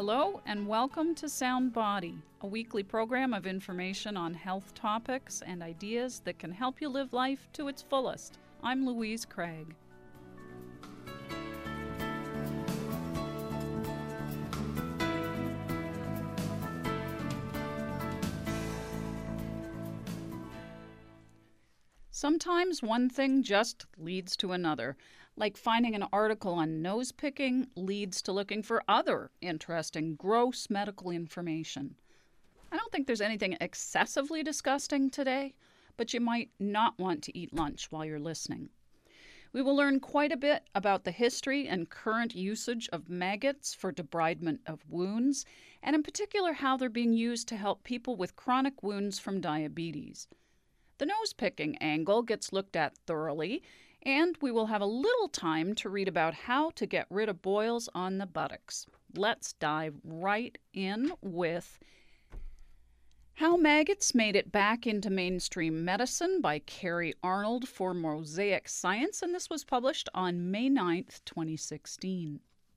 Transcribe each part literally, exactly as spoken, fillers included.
Hello and welcome to Sound Body, a weekly program of information on health topics and ideas that can help you live life to its fullest. I'm Louise Craig. Sometimes one thing just leads to another, like finding an article on nose picking leads to looking for other interesting, gross medical information. I don't think there's anything excessively disgusting today, but you might not want to eat lunch while you're listening. We will learn quite a bit about the history and current usage of maggots for debridement of wounds, and in particular how they're being used to help people with chronic wounds from diabetes. The nose-picking angle gets looked at thoroughly, and we will have a little time to read about how to get rid of boils on the buttocks. Let's dive right in with How Maggots Made It Back into Mainstream Medicine by Carrie Arnold for Mosaic Science, and this was published on May ninth, twenty sixteen.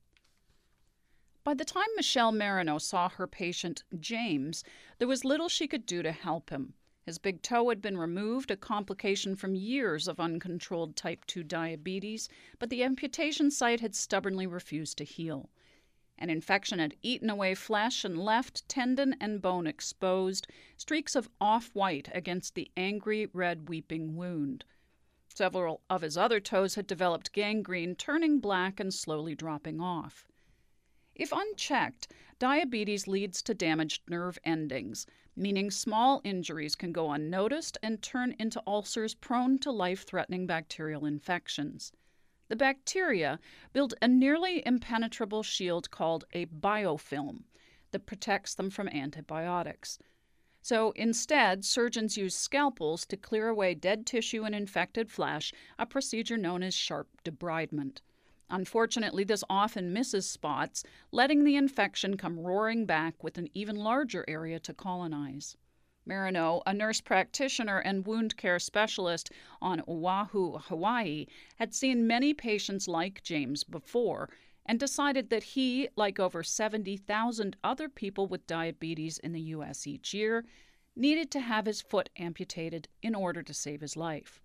By the time Michelle Marino saw her patient, James, there was little she could do to help him. His big toe had been removed, a complication from years of uncontrolled type two diabetes, but the amputation site had stubbornly refused to heal. An infection had eaten away flesh and left tendon and bone exposed, streaks of off-white against the angry, red, weeping wound. Several of his other toes had developed gangrene, turning black and slowly dropping off. If unchecked, diabetes leads to damaged nerve endings, meaning small injuries can go unnoticed and turn into ulcers prone to life-threatening bacterial infections. The bacteria build a nearly impenetrable shield called a biofilm that protects them from antibiotics. So instead, surgeons use scalpels to clear away dead tissue and infected flesh, a procedure known as sharp debridement. Unfortunately, this often misses spots, letting the infection come roaring back with an even larger area to colonize. Marino, a nurse practitioner and wound care specialist on Oahu, Hawaii, had seen many patients like James before and decided that he, like over seventy thousand other people with diabetes in the U S each year, needed to have his foot amputated in order to save his life.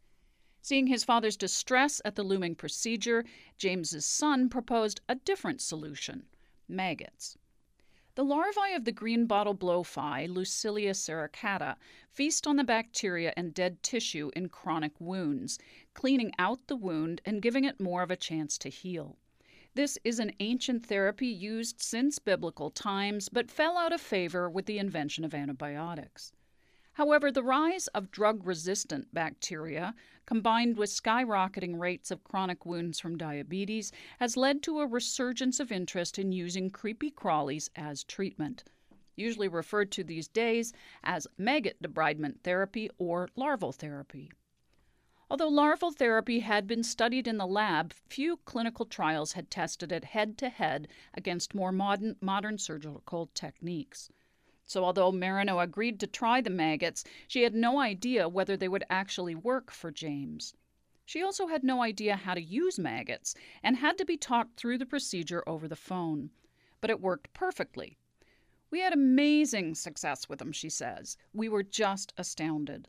Seeing his father's distress at the looming procedure, James's son proposed a different solution: maggots. The larvae of the green bottle blowfly, Lucilia serracata, feast on the bacteria and dead tissue in chronic wounds, cleaning out the wound and giving it more of a chance to heal. This is an ancient therapy used since biblical times, but fell out of favor with the invention of antibiotics. However, the rise of drug-resistant bacteria, combined with skyrocketing rates of chronic wounds from diabetes, has led to a resurgence of interest in using creepy crawlies as treatment, usually referred to these days as maggot debridement therapy or larval therapy. Although larval therapy had been studied in the lab, few clinical trials had tested it head-to-head against more modern, modern surgical techniques. So although Marino agreed to try the maggots, she had no idea whether they would actually work for James. She also had no idea how to use maggots and had to be talked through the procedure over the phone. But it worked perfectly. We had amazing success with them, she says. We were just astounded.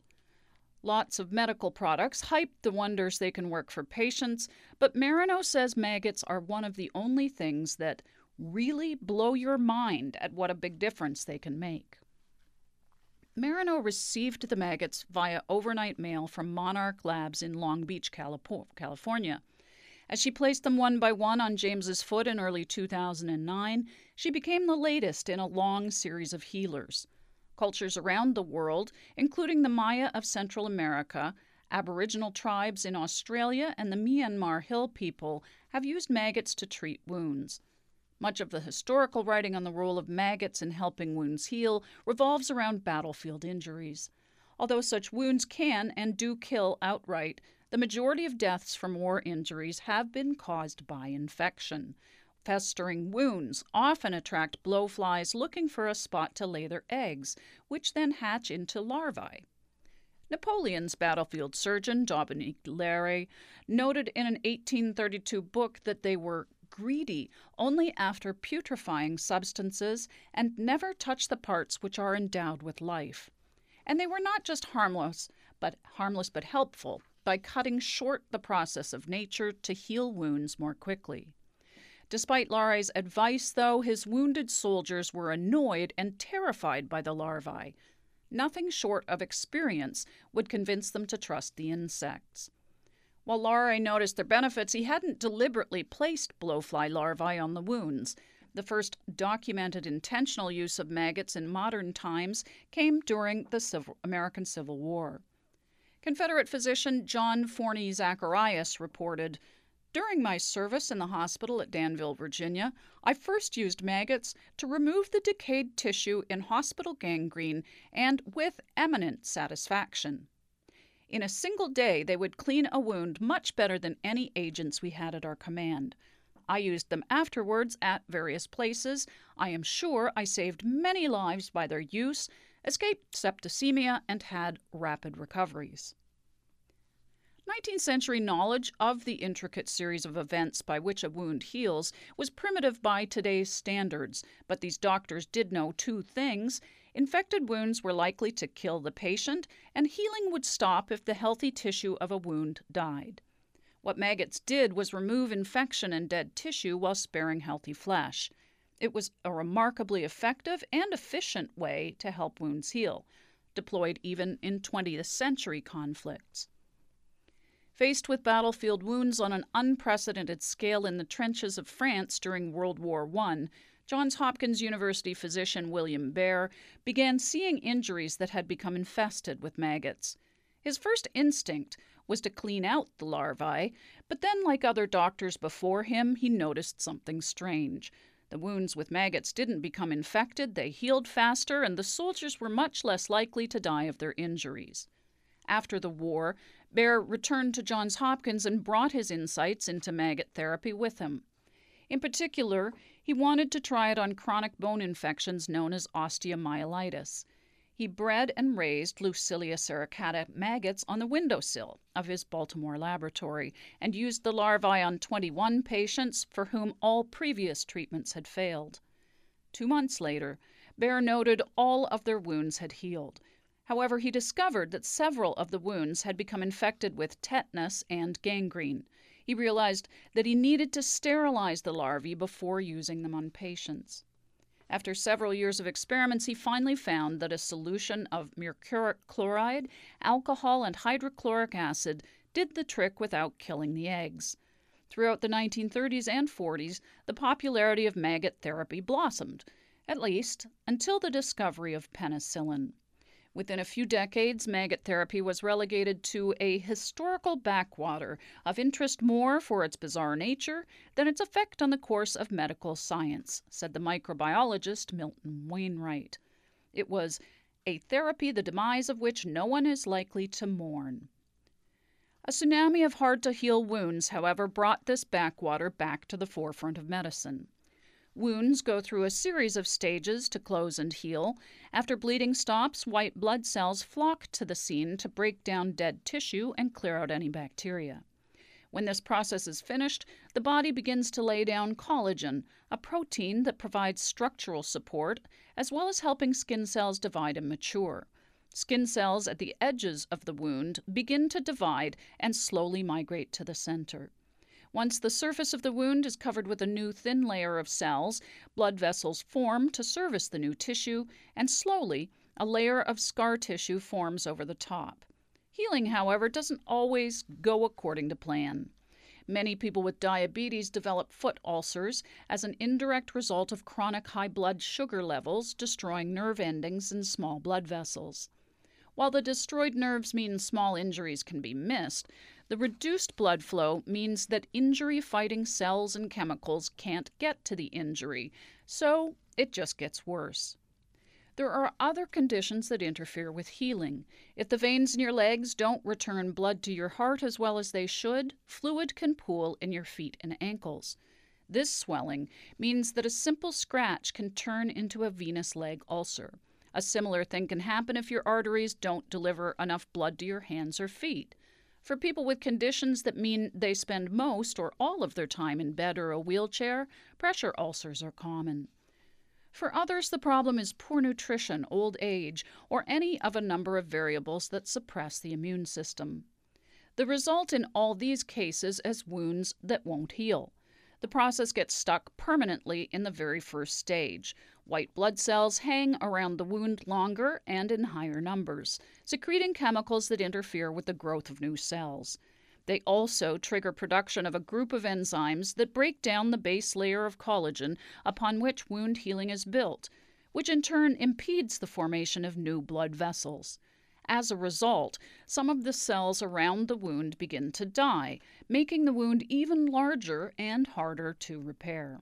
Lots of medical products hype the wonders they can work for patients, but Marino says maggots are one of the only things that really blow your mind at what a big difference they can make. Marino received the maggots via overnight mail from Monarch Labs in Long Beach, California. As she placed them one by one on James's foot in early two thousand nine, she became the latest in a long series of healers. Cultures around the world, including the Maya of Central America, Aboriginal tribes in Australia, and the Myanmar Hill people, have used maggots to treat wounds. Much of the historical writing on the role of maggots in helping wounds heal revolves around battlefield injuries. Although such wounds can and do kill outright, the majority of deaths from war injuries have been caused by infection. Festering wounds often attract blowflies looking for a spot to lay their eggs, which then hatch into larvae. Napoleon's battlefield surgeon, Dominique Larrey, noted in an eighteen thirty-two book that they were greedy only after putrefying substances and never touch the parts which are endowed with life. And they were not just harmless, but harmless but helpful, by cutting short the process of nature to heal wounds more quickly. Despite Laurey's advice, though, his wounded soldiers were annoyed and terrified by the larvae. Nothing short of experience would convince them to trust the insects. While Laurey noticed their benefits, he hadn't deliberately placed blowfly larvae on the wounds. The first documented intentional use of maggots in modern times came during the Civil, American Civil War. Confederate physician John Forney Zacharias reported, "During my service in the hospital at Danville, Virginia, I first used maggots to remove the decayed tissue in hospital gangrene, and with eminent satisfaction. In a single day, they would clean a wound much better than any agents we had at our command. I used them afterwards at various places. I am sure I saved many lives by their use, escaped septicemia, and had rapid recoveries." nineteenth century knowledge of the intricate series of events by which a wound heals was primitive by today's standards, but these doctors did know two things. Infected wounds were likely to kill the patient, and healing would stop if the healthy tissue of a wound died. What maggots did was remove infection and dead tissue while sparing healthy flesh. It was a remarkably effective and efficient way to help wounds heal, deployed even in twentieth century conflicts. Faced with battlefield wounds on an unprecedented scale in the trenches of France during World War One, Johns Hopkins University physician William Baer began seeing injuries that had become infested with maggots. His first instinct was to clean out the larvae, but then, like other doctors before him, he noticed something strange. The wounds with maggots didn't become infected, they healed faster, and the soldiers were much less likely to die of their injuries. After the war, Baer returned to Johns Hopkins and brought his insights into maggot therapy with him. In particular, he wanted to try it on chronic bone infections known as osteomyelitis. He bred and raised Lucilia sericata maggots on the windowsill of his Baltimore laboratory and used the larvae on twenty-one patients for whom all previous treatments had failed. Two months later, Baer noted all of their wounds had healed. However, he discovered that several of the wounds had become infected with tetanus and gangrene. He realized that he needed to sterilize the larvae before using them on patients. After several years of experiments, he finally found that a solution of mercuric chloride, alcohol, and hydrochloric acid did the trick without killing the eggs. Throughout the nineteen thirties and forties, the popularity of maggot therapy blossomed, at least until the discovery of penicillin. Within a few decades, maggot therapy was relegated to a historical backwater of interest more for its bizarre nature than its effect on the course of medical science, said the microbiologist Milton Wainwright. It was a therapy the demise of which no one is likely to mourn. A tsunami of hard-to-heal wounds, however, brought this backwater back to the forefront of medicine. Wounds go through a series of stages to close and heal. After bleeding stops, white blood cells flock to the scene to break down dead tissue and clear out any bacteria. When this process is finished, the body begins to lay down collagen, a protein that provides structural support, as well as helping skin cells divide and mature. Skin cells at the edges of the wound begin to divide and slowly migrate to the center. Once the surface of the wound is covered with a new thin layer of cells, blood vessels form to service the new tissue, and slowly a layer of scar tissue forms over the top. Healing, however, doesn't always go according to plan. Many people with diabetes develop foot ulcers as an indirect result of chronic high blood sugar levels destroying nerve endings in small blood vessels. While the destroyed nerves mean small injuries can be missed, the reduced blood flow means that injury-fighting cells and chemicals can't get to the injury, so it just gets worse. There are other conditions that interfere with healing. If the veins in your legs don't return blood to your heart as well as they should, fluid can pool in your feet and ankles. This swelling means that a simple scratch can turn into a venous leg ulcer. A similar thing can happen if your arteries don't deliver enough blood to your hands or feet. For people with conditions that mean they spend most or all of their time in bed or a wheelchair, pressure ulcers are common. For others, the problem is poor nutrition, old age, or any of a number of variables that suppress the immune system. The result in all these cases is wounds that won't heal. The process gets stuck permanently in the very first stage. White blood cells hang around the wound longer and in higher numbers, secreting chemicals that interfere with the growth of new cells. They also trigger production of a group of enzymes that break down the base layer of collagen upon which wound healing is built, which in turn impedes the formation of new blood vessels. As a result, some of the cells around the wound begin to die, making the wound even larger and harder to repair.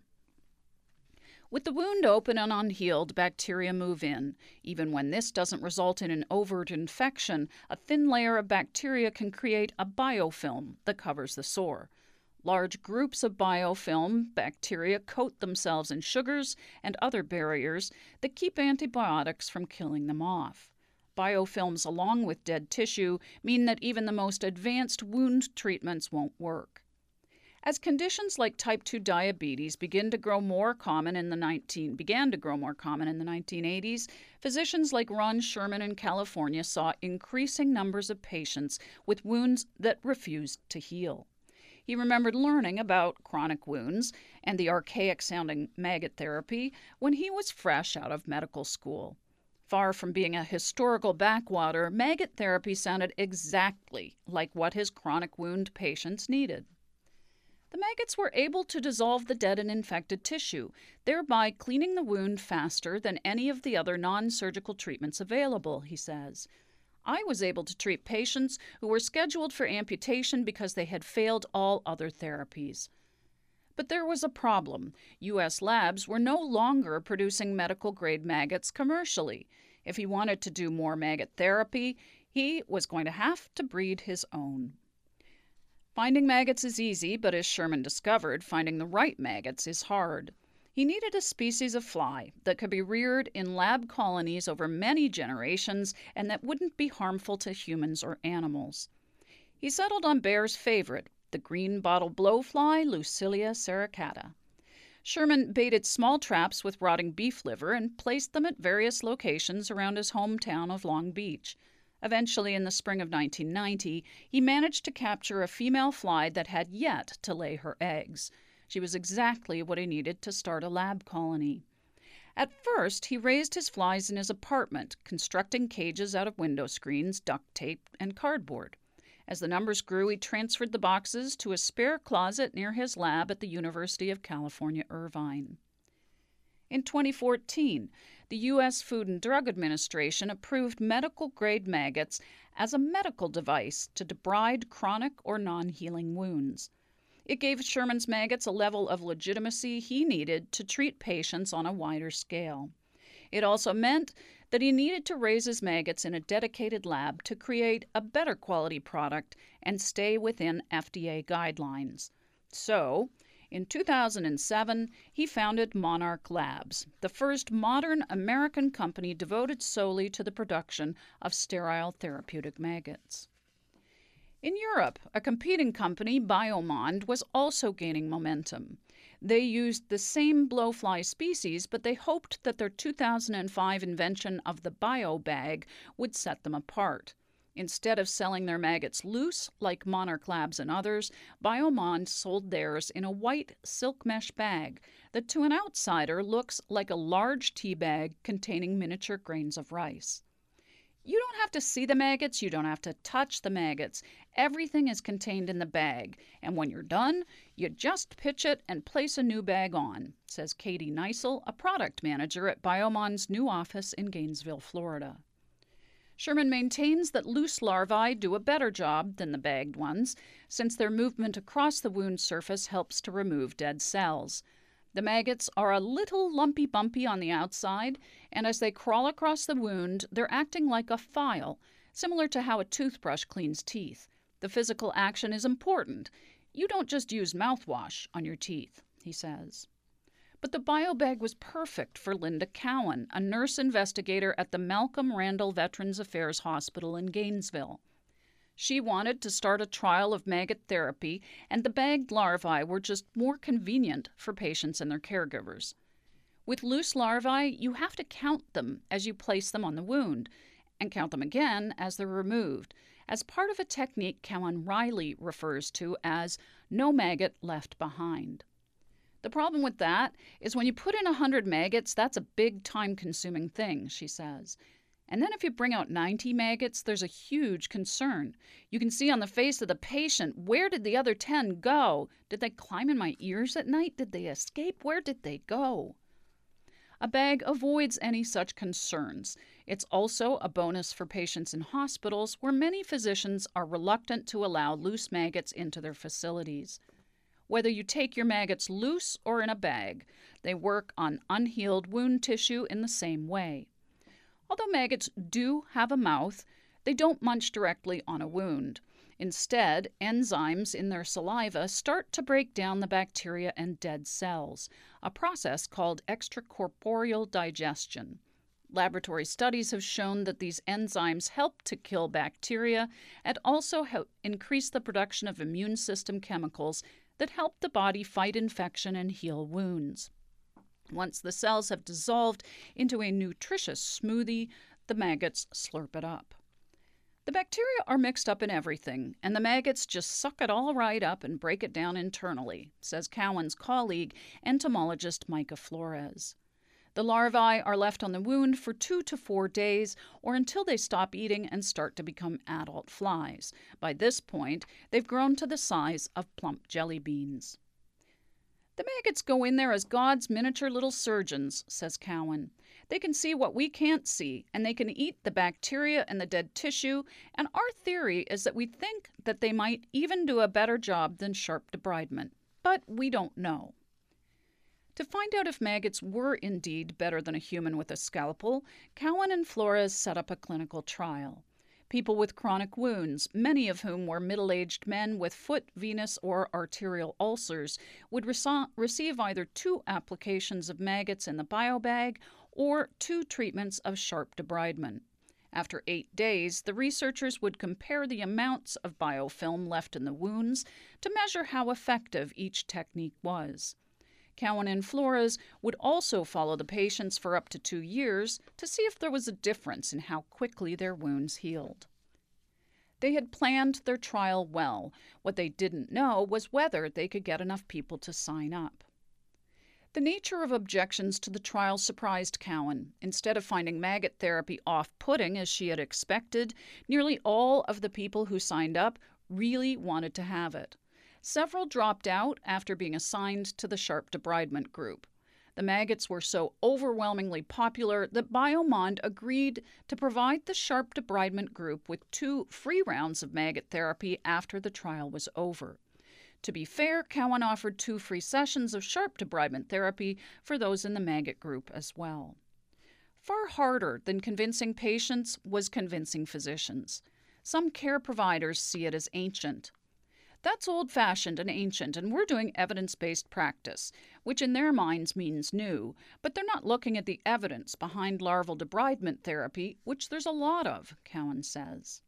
With the wound open and unhealed, bacteria move in. Even when this doesn't result in an overt infection, a thin layer of bacteria can create a biofilm that covers the sore. Large groups of biofilm bacteria coat themselves in sugars and other barriers that keep antibiotics from killing them off. Biofilms, along with dead tissue, mean that even the most advanced wound treatments won't work. As conditions like type two diabetes begin to grow more common in the 19 began to grow more common in the nineteen eighties, physicians like Ron Sherman in California saw increasing numbers of patients with wounds that refused to heal. He remembered learning about chronic wounds and the archaic-sounding maggot therapy when he was fresh out of medical school. Far from being a historical backwater, maggot therapy sounded exactly like what his chronic wound patients needed. The maggots were able to dissolve the dead and infected tissue, thereby cleaning the wound faster than any of the other non-surgical treatments available, he says. I was able to treat patients who were scheduled for amputation because they had failed all other therapies. But there was a problem. U S labs were no longer producing medical-grade maggots commercially. If he wanted to do more maggot therapy, he was going to have to breed his own. Finding maggots is easy, but as Sherman discovered, finding the right maggots is hard. He needed a species of fly that could be reared in lab colonies over many generations and that wouldn't be harmful to humans or animals. He settled on Bayer's favorite, the green bottle blowfly, Lucilia sericata. Sherman baited small traps with rotting beef liver and placed them at various locations around his hometown of Long Beach. Eventually, in the spring of nineteen ninety, he managed to capture a female fly that had yet to lay her eggs. She was exactly what he needed to start a lab colony. At first, he raised his flies in his apartment, constructing cages out of window screens, duct tape, and cardboard. As the numbers grew, he transferred the boxes to a spare closet near his lab at the University of California, Irvine. In twenty fourteen, the U S Food and Drug Administration approved medical-grade maggots as a medical device to debride chronic or non-healing wounds. It gave Sherman's maggots a level of legitimacy he needed to treat patients on a wider scale. It also meant that he needed to raise his maggots in a dedicated lab to create a better quality product and stay within F D A guidelines. So, in two thousand seven, he founded Monarch Labs, the first modern American company devoted solely to the production of sterile therapeutic maggots. In Europe, a competing company, Biomond, was also gaining momentum. They used the same blowfly species, but they hoped that their two thousand five invention of the BioBag would set them apart. Instead of selling their maggots loose, like Monarch Labs and others, Biomond sold theirs in a white silk mesh bag that to an outsider looks like a large tea bag containing miniature grains of rice. You don't have to see the maggots, you don't have to touch the maggots. Everything is contained in the bag, and when you're done, you just pitch it and place a new bag on, says Katie Neisel, a product manager at Biomond's new office in Gainesville, Florida. Sherman maintains that loose larvae do a better job than the bagged ones, since their movement across the wound surface helps to remove dead cells. The maggots are a little lumpy-bumpy on the outside, and as they crawl across the wound, they're acting like a file, similar to how a toothbrush cleans teeth. The physical action is important. You don't just use mouthwash on your teeth, he says. But the BioBag was perfect for Linda Cowan, a nurse investigator at the Malcolm Randall Veterans Affairs Hospital in Gainesville. She wanted to start a trial of maggot therapy, and the bagged larvae were just more convenient for patients and their caregivers. With loose larvae, you have to count them as you place them on the wound, and count them again as they're removed, as part of a technique Cowan Riley refers to as no maggot left behind. The problem with that is when you put in one hundred maggots, that's a big time-consuming thing, she says. And then if you bring out ninety maggots, there's a huge concern. You can see on the face of the patient, where did the other ten go? Did they climb in my ears at night? Did they escape? Where did they go? A bag avoids any such concerns. It's also a bonus for patients in hospitals where many physicians are reluctant to allow loose maggots into their facilities. Whether you take your maggots loose or in a bag, they work on unhealed wound tissue in the same way. Although maggots do have a mouth, they don't munch directly on a wound. Instead, enzymes in their saliva start to break down the bacteria and dead cells, a process called extracorporeal digestion. Laboratory studies have shown that these enzymes help to kill bacteria and also help increase the production of immune system chemicals that help the body fight infection and heal wounds. Once the cells have dissolved into a nutritious smoothie, the maggots slurp it up. The bacteria are mixed up in everything, and the maggots just suck it all right up and break it down internally, says Cowan's colleague, entomologist Micah Flores. The larvae are left on the wound for two to four days or until they stop eating and start to become adult flies. By this point, they've grown to the size of plump jelly beans. The maggots go in there as God's miniature little surgeons, says Cowan. They can see what we can't see, and they can eat the bacteria and the dead tissue, and our theory is that we think that they might even do a better job than sharp debridement, but we don't know. To find out if maggots were indeed better than a human with a scalpel, Cowan and Flores set up a clinical trial. People with chronic wounds, many of whom were middle-aged men with foot, venous, or arterial ulcers, would rece- receive either two applications of maggots in the biobag or two treatments of sharp debridement. After eight days, the researchers would compare the amounts of biofilm left in the wounds to measure how effective each technique was. Cowan and Flores would also follow the patients for up to two years to see if there was a difference in how quickly their wounds healed. They had planned their trial well. What they didn't know was whether they could get enough people to sign up. The nature of objections to the trial surprised Cowan. Instead of finding maggot therapy off-putting as she had expected, nearly all of the people who signed up really wanted to have it. Several dropped out after being assigned to the sharp debridement group. The maggots were so overwhelmingly popular that Biomond agreed to provide the sharp debridement group with two free rounds of maggot therapy after the trial was over. To be fair, Cowan offered two free sessions of sharp debridement therapy for those in the maggot group as well. Far harder than convincing patients was convincing physicians. Some care providers see it as ancient. That's old-fashioned and ancient, and we're doing evidence-based practice, which in their minds means new, but they're not looking at the evidence behind larval debridement therapy, which there's a lot of, Cowan says.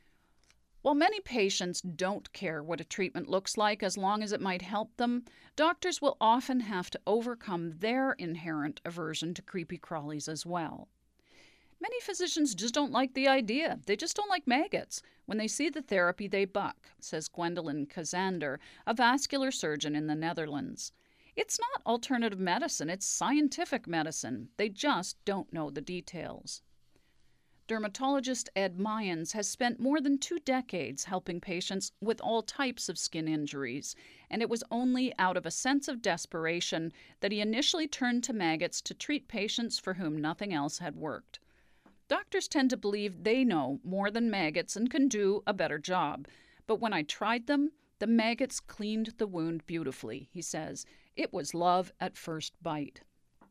While many patients don't care what a treatment looks like as long as it might help them, doctors will often have to overcome their inherent aversion to creepy crawlies as well. Many physicians just don't like the idea. They just don't like maggots. When they see the therapy, they buck, says Gwendolyn Kazander, a vascular surgeon in the Netherlands. It's not alternative medicine, it's scientific medicine. They just don't know the details. Dermatologist Ed Mayans has spent more than two decades helping patients with all types of skin injuries, and it was only out of a sense of desperation that he initially turned to maggots to treat patients for whom nothing else had worked. Doctors tend to believe they know more than maggots and can do a better job. But when I tried them, the maggots cleaned the wound beautifully, he says. It was love at first bite.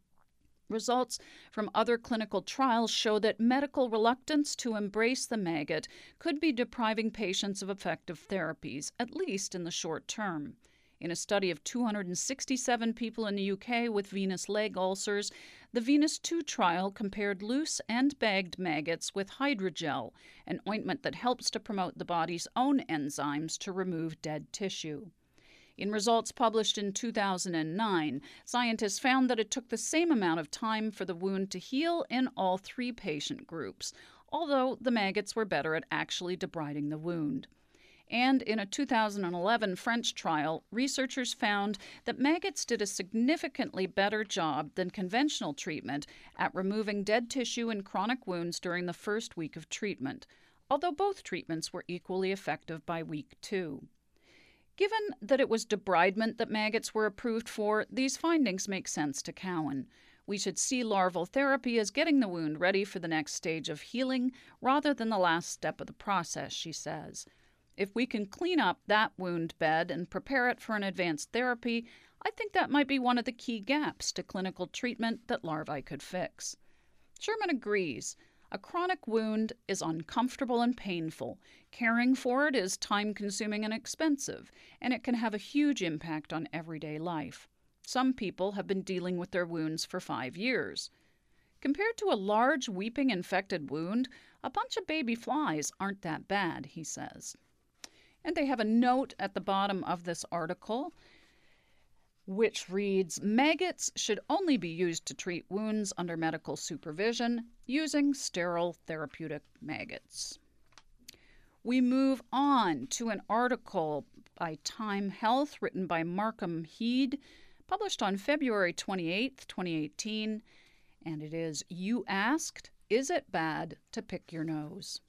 Results from other clinical trials show that medical reluctance to embrace the maggot could be depriving patients of effective therapies, at least in the short term. In a study of two hundred sixty-seven people in the U K with venous leg ulcers, the Venus two trial compared loose and bagged maggots with hydrogel, an ointment that helps to promote the body's own enzymes to remove dead tissue. In results published in two thousand nine, scientists found that it took the same amount of time for the wound to heal in all three patient groups, although the maggots were better at actually debriding the wound. And in a two thousand eleven French trial, researchers found that maggots did a significantly better job than conventional treatment at removing dead tissue in chronic wounds during the first week of treatment, although both treatments were equally effective by week two. Given that it was debridement that maggots were approved for, these findings make sense to Cowan. We should see larval therapy as getting the wound ready for the next stage of healing rather than the last step of the process, she says. If we can clean up that wound bed and prepare it for an advanced therapy, I think that might be one of the key gaps to clinical treatment that larvae could fix. Sherman agrees. A chronic wound is uncomfortable and painful. Caring for it is time-consuming and expensive, and it can have a huge impact on everyday life. Some people have been dealing with their wounds for five years. Compared to a large, weeping, infected wound, a bunch of baby flies aren't that bad, he says. And they have a note at the bottom of this article which reads, maggots should only be used to treat wounds under medical supervision using sterile therapeutic maggots. We move on to an article by Time Health written by Markham Heed, published on February twenty-eighth, twenty eighteen, and it is, You Asked, Is It Bad to Pick Your Nose?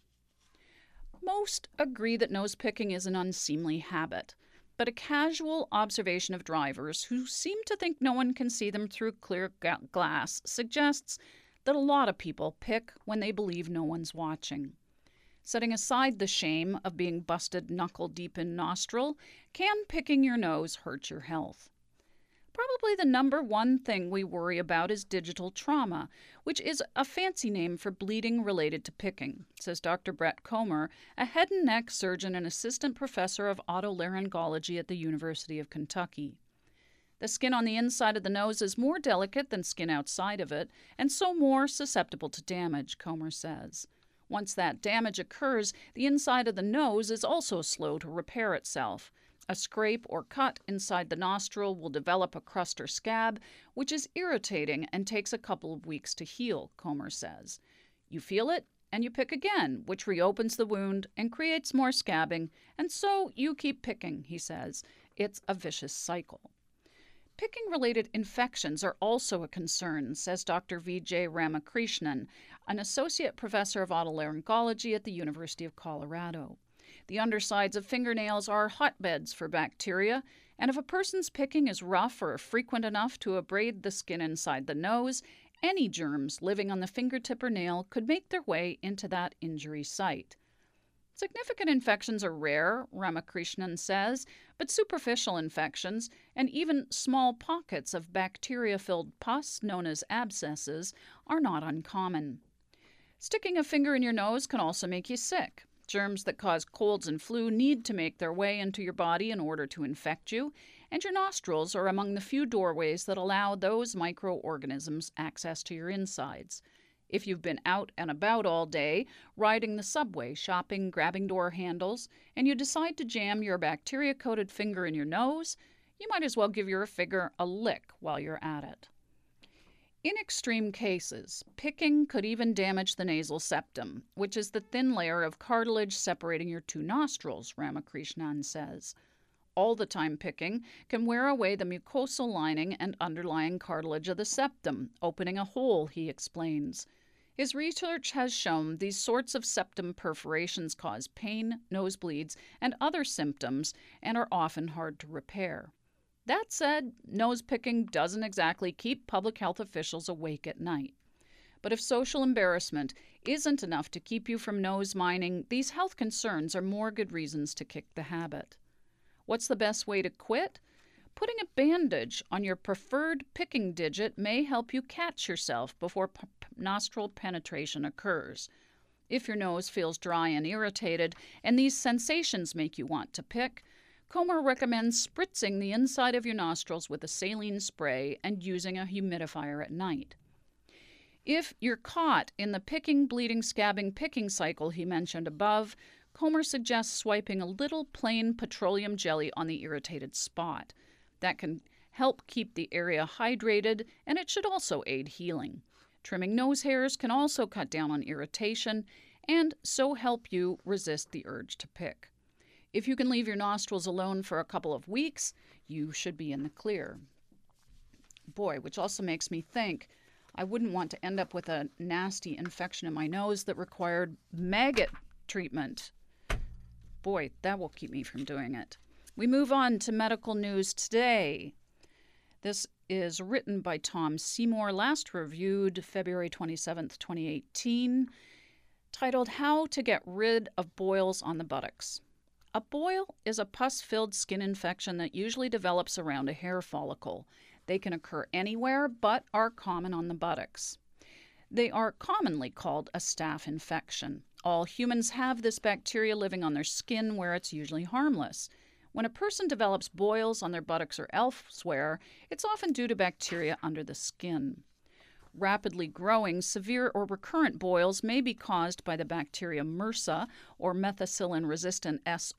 Most agree that nose picking is an unseemly habit, but a casual observation of drivers who seem to think no one can see them through clear ga- glass suggests that a lot of people pick when they believe no one's watching. Setting aside the shame of being busted knuckle-deep in nostril, can picking your nose hurt your health? Probably the number one thing we worry about is digital trauma, which is a fancy name for bleeding related to picking, says Doctor Brett Comer, a head and neck surgeon and assistant professor of otolaryngology at the University of Kentucky. The skin on the inside of the nose is more delicate than skin outside of it, and so more susceptible to damage, Comer says. Once that damage occurs, the inside of the nose is also slow to repair itself. A scrape or cut inside the nostril will develop a crust or scab, which is irritating and takes a couple of weeks to heal, Comer says. You feel it, and you pick again, which reopens the wound and creates more scabbing, and so you keep picking, he says. It's a vicious cycle. Picking-related infections are also a concern, says Doctor V J Ramakrishnan, an associate professor of otolaryngology at the University of Colorado. The undersides of fingernails are hotbeds for bacteria, and if a person's picking is rough or frequent enough to abrade the skin inside the nose, any germs living on the fingertip or nail could make their way into that injury site. Significant infections are rare, Ramakrishnan says, but superficial infections and even small pockets of bacteria-filled pus, known as abscesses, are not uncommon. Sticking a finger in your nose can also make you sick. Germs that cause colds and flu need to make their way into your body in order to infect you, and your nostrils are among the few doorways that allow those microorganisms access to your insides. If you've been out and about all day, riding the subway, shopping, grabbing door handles, and you decide to jam your bacteria-coated finger in your nose, you might as well give your finger a lick while you're at it. In extreme cases, picking could even damage the nasal septum, which is the thin layer of cartilage separating your two nostrils, Ramakrishnan says. All the time picking can wear away the mucosal lining and underlying cartilage of the septum, opening a hole, he explains. His research has shown these sorts of septum perforations cause pain, nosebleeds, and other symptoms, and are often hard to repair. That said, nose picking doesn't exactly keep public health officials awake at night. But if social embarrassment isn't enough to keep you from nose mining, these health concerns are more good reasons to kick the habit. What's the best way to quit? Putting a bandage on your preferred picking digit may help you catch yourself before p- nostril penetration occurs. If your nose feels dry and irritated, and these sensations make you want to pick, Comer recommends spritzing the inside of your nostrils with a saline spray and using a humidifier at night. If you're caught in the picking, bleeding, scabbing, picking cycle he mentioned above, Comer suggests swiping a little plain petroleum jelly on the irritated spot. That can help keep the area hydrated, and it should also aid healing. Trimming nose hairs can also cut down on irritation and so help you resist the urge to pick. If you can leave your nostrils alone for a couple of weeks, you should be in the clear. Boy, which also makes me think I wouldn't want to end up with a nasty infection in my nose that required maggot treatment. Boy, that will keep me from doing it. We move on to medical news today. This is written by Tom Seymour, last reviewed February twenty-seventh, twenty eighteen, titled How to Get Rid of Boils on the Buttocks. A boil is a pus-filled skin infection that usually develops around a hair follicle. They can occur anywhere, but are common on the buttocks. They are commonly called a staph infection. All humans have this bacteria living on their skin where it's usually harmless. When a person develops boils on their buttocks or elsewhere, it's often due to bacteria under the skin. Rapidly growing, severe or recurrent boils may be caused by the bacteria MRSA, or methicillin-resistant S.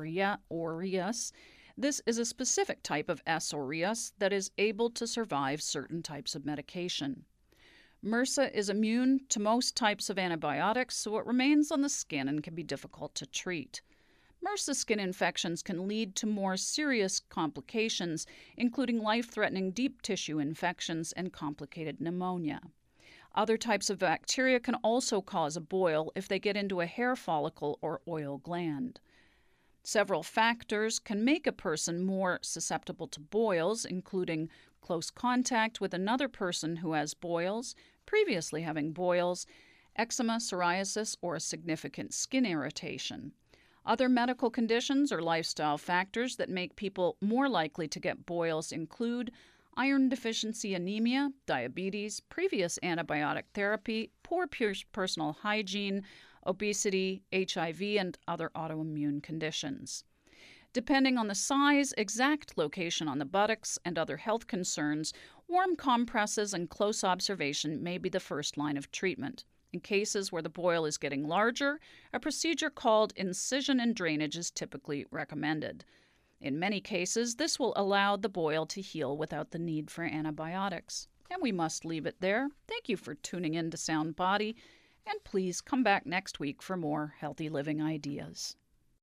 aureus. This is a specific type of S. aureus that is able to survive certain types of medication. MRSA is immune to most types of antibiotics, so it remains on the skin and can be difficult to treat. MRSA skin infections can lead to more serious complications, including life-threatening deep tissue infections and complicated pneumonia. Other types of bacteria can also cause a boil if they get into a hair follicle or oil gland. Several factors can make a person more susceptible to boils, including close contact with another person who has boils, previously having boils, eczema, psoriasis, or a significant skin irritation. Other medical conditions or lifestyle factors that make people more likely to get boils include iron deficiency anemia, diabetes, previous antibiotic therapy, poor personal hygiene, obesity, H I V, and other autoimmune conditions. Depending on the size, exact location on the buttocks, and other health concerns, warm compresses and close observation may be the first line of treatment. In cases where the boil is getting larger, a procedure called incision and drainage is typically recommended. In many cases, this will allow the boil to heal without the need for antibiotics. And we must leave it there. Thank you for tuning in to Sound Body, and please come back next week for more healthy living ideas.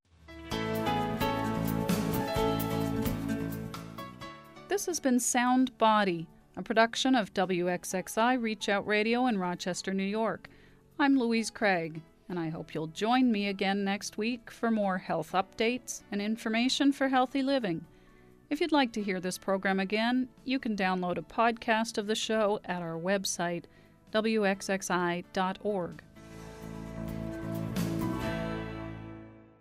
This has been Sound Body, a production of W X X I Reach Out Radio in Rochester, New York. I'm Louise Craig, and I hope you'll join me again next week for more health updates and information for healthy living. If you'd like to hear this program again, you can download a podcast of the show at our website, W X X I dot org.